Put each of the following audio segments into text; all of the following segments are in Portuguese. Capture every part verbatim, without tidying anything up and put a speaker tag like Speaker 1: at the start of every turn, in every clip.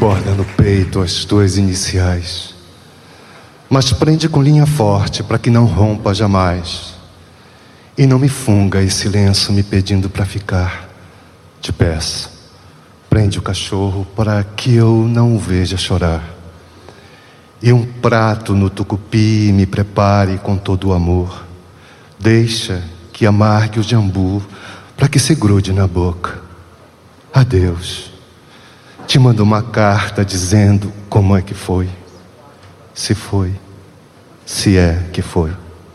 Speaker 1: borda no peito as tuas iniciais, mas prende com linha forte para que não rompa jamais. E não me funga esse lenço me pedindo para ficar. Te peço, prende o cachorro para que eu não o veja chorar. E um prato no tucupi me prepare com todo o amor. Deixa que amargue o jambu para que se grude na boca. Adeus. Te mando uma carta dizendo como é que foi. Se foi, se é que foi.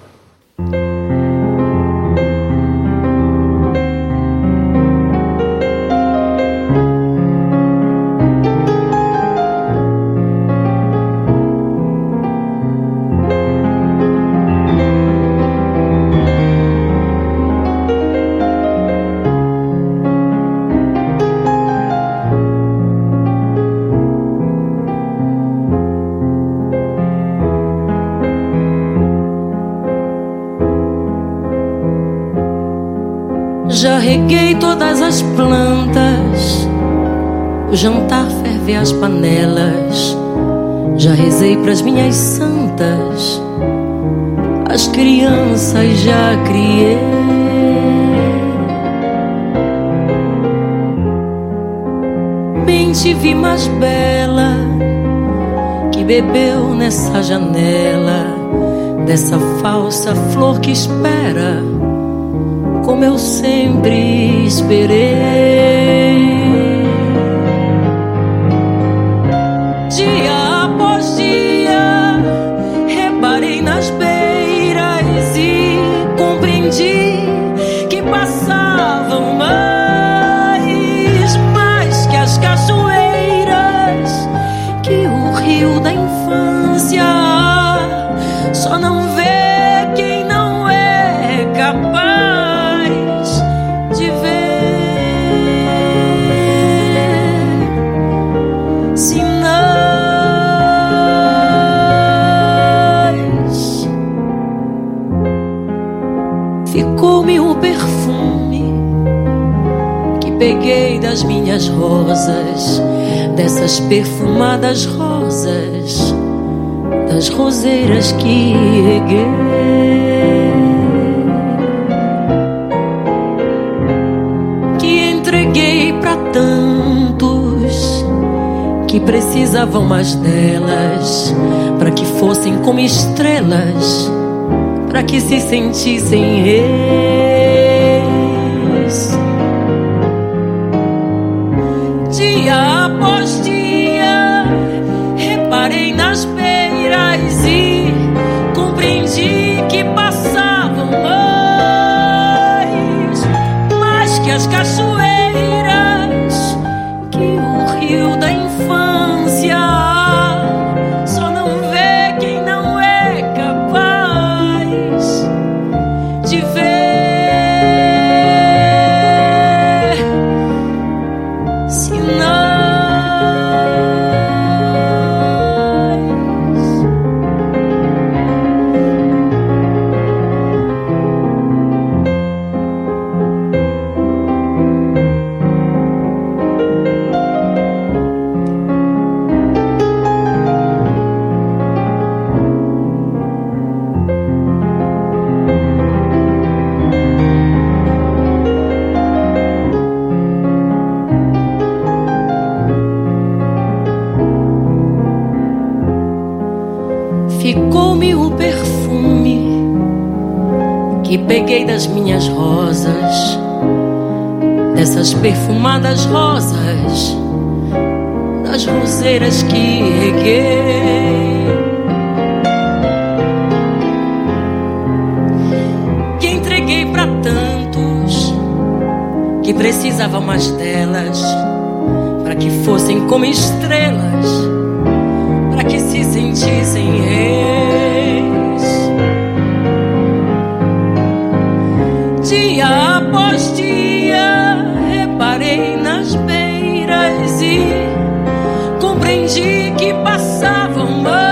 Speaker 2: Já reguei todas as plantas, o jantar ferve as panelas. Já rezei pras minhas santas, as crianças já criei. Bem te vi mais bela, que bebeu nessa janela, dessa falsa flor que espera, como eu sempre esperei. Dia após dia, reparei nas beiras e compreendi que passavam mais, mais que as cachoeiras, que o rio da infância só não vê quem não é capaz de ver. Sinais. Ficou-me o perfume que peguei das minhas rosas, dessas perfumadas rosas, das roseiras que reguei. Entreguei pra tantos que precisavam mais delas, para que fossem como estrelas, para que se sentissem reis. Dia após dia, reparei nas beiras e compreendi que passavam mais, mais que as cachoeiras, que o rio da infância só não vê quem não é capaz de ver. Sinais. Ficou-me o perfume que peguei das minhas rosas, dessas perfumadas rosas, das roseiras que reguei. Que entreguei pra tantos que precisavam mais delas, para que fossem como estrelas, para que se sentissem reis. Dia após dia, reparei nas beiras e compreendi que passavam mais,